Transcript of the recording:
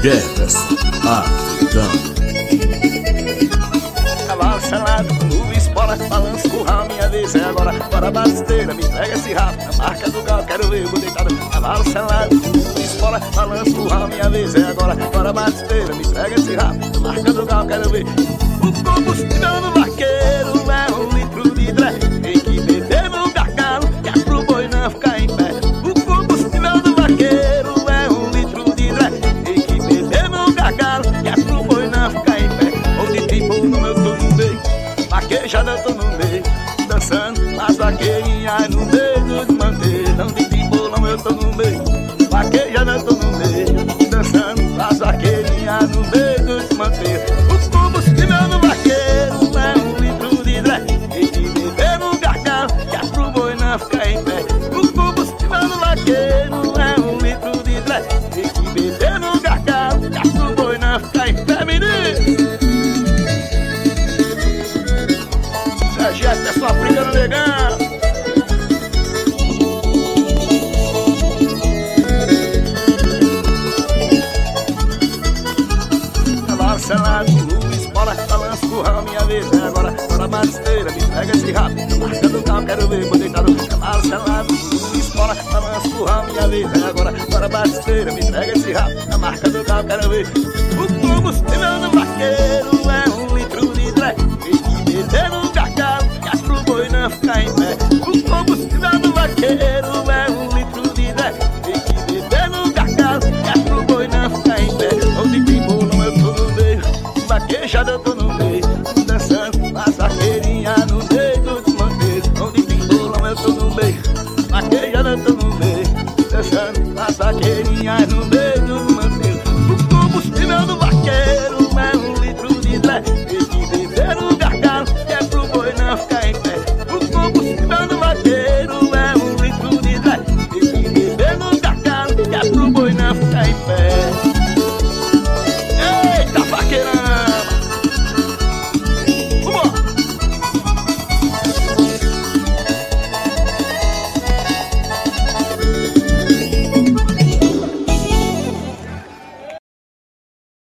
Guedes Africano. Cavalo selado, com esporas, balanço, curral, minha vez é agora. Bora basteira, me entrega esse rabo, na marca do galo, quero ver, vou deitado. Cavalo selado, com esporas, balanço, curral, minha vez é agora. Bora basteira, me entrega esse rabo, na marca do galo, quero ver. O combustível do vaqueiro é 1 litro de dré. Tem que beber no gargalo, que é pro boi não ficar em pé. O combustível do vaqueiro é 1 litro de dré. Tem que beber no gargalo, que é pro boi não ficar em pé. Onde tem bolo no meu tô no meio, vaquejada eu tô no meio, dançando as vaqueirinhas no meio dos manteiros. Onde tem bolão eu tô no meio, vaquejada eu tô no meio, dançando as vaqueirinhas no meio dos manteiros. O combustível do vaqueiro é 1 litro de dré. Tem que beber no gargalo, que é pro boi não ficar em pé. O combustível do vaqueiro é 1 litro de dré. Tem que beber no gargalo, que é pro boi não ficar em pé, menino. Jefferson Africano Negão. Cavalo selado, luz, bola, balanço, curral, minha vez é agora. Bora basteira, me pega esse rabo, na marca do carro, quero ver, vou deitado. Cavalo selado, luz, bola, balanço, curral, minha vez é agora. Bora basteira, me pega esse rabo, na marca do carro, quero ver. O combustível do vaqueiro